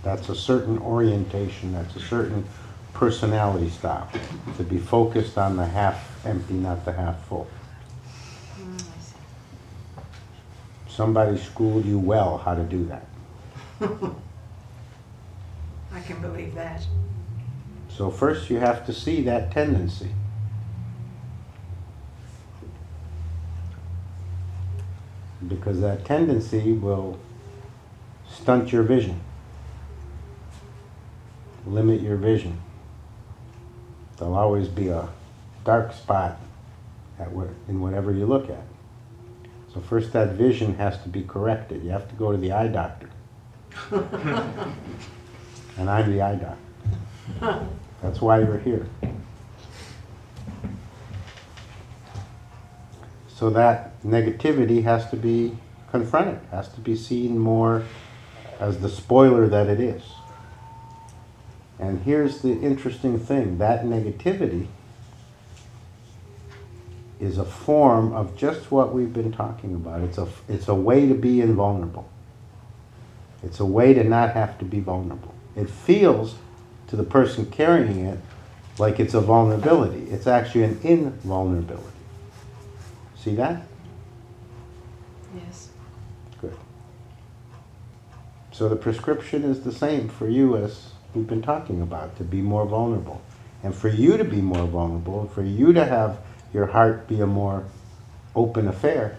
That's a certain orientation, that's a certain personality style. To be focused on the half empty, not the half full. I see. Somebody schooled you well how to do that. I can believe that. So first you have to see that tendency. Because that tendency will stunt your vision, limit your vision. There'll always be a dark spot in whatever you look at. So first that vision has to be corrected. You have to go to the eye doctor. And I'm the eye doctor. That's why you're here. So that negativity has to be confronted, has to be seen more as the spoiler that it is. And here's the interesting thing, that negativity is a form of just what we've been talking about. It's a way to be invulnerable. It's a way to not have to be vulnerable. It feels to the person carrying it like it's a vulnerability. It's actually an invulnerability. See that? Yes. Good. So the prescription is the same for you as we've been talking about, to be more vulnerable. And for you to be more vulnerable, and for you to have your heart be a more open affair,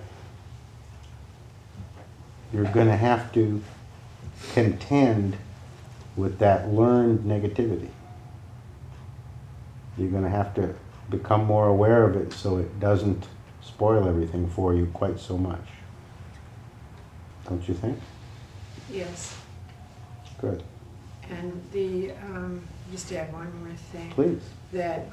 you're going to have to contend with that learned negativity. You're going to have to become more aware of it so it doesn't spoil everything for you quite so much. Don't you think? Yes. Good. And the, just add one more thing. Please. That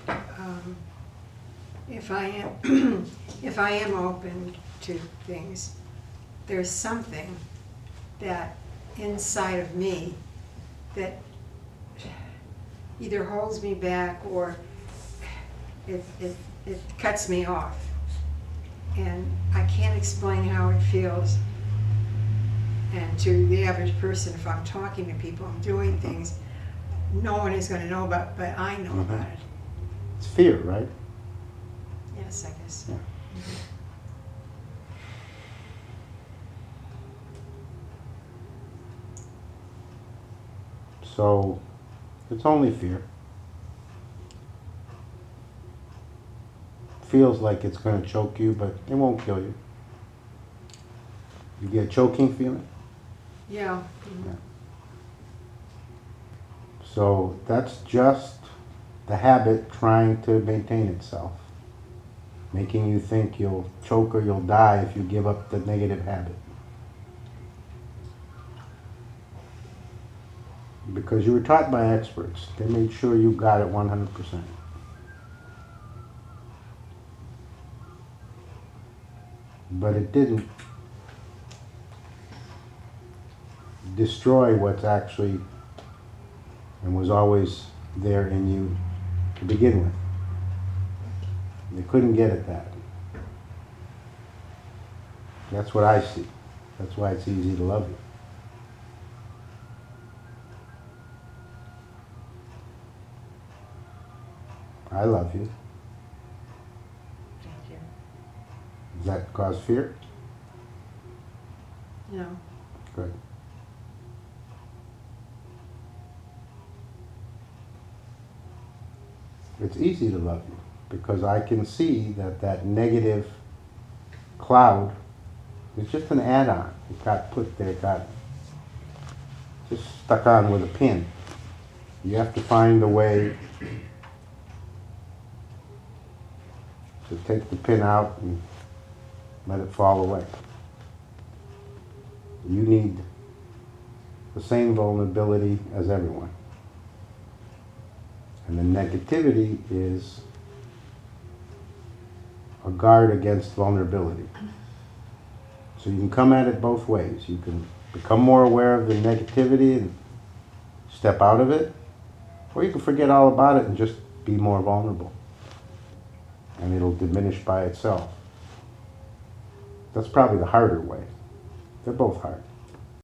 if I am, if I am open to things, there's something that inside of me that either holds me back or it cuts me off. And I can't explain how it feels. And to the average person, if I'm talking to people, I'm doing things, no one is going to know about, but I know about it. It's fear, right? Yes, I guess. Yeah. So, it's only fear. Feels like it's going to choke you, but it won't kill you. You get a choking feeling? Yeah. Yeah. So that's just the habit trying to maintain itself, making you think you'll choke or you'll die if you give up the negative habit. Because you were taught by experts. They made sure you got it 100%. But it didn't destroy what's actually and was always there in you to begin with. They couldn't get at that. That's what I see. That's why it's easy to love you. I love you. Thank you. Does that cause fear? No. Good. It's easy to love you because I can see that that negative cloud is just an add-on. It got put there, got just stuck on with a pin. You have to find a way to take the pin out and let it fall away. You need the same vulnerability as everyone. And the negativity is a guard against vulnerability. So you can come at it both ways. You can become more aware of the negativity and step out of it, or you can forget all about it and just be more vulnerable. And it'll diminish by itself. That's probably the harder way. They're both hard.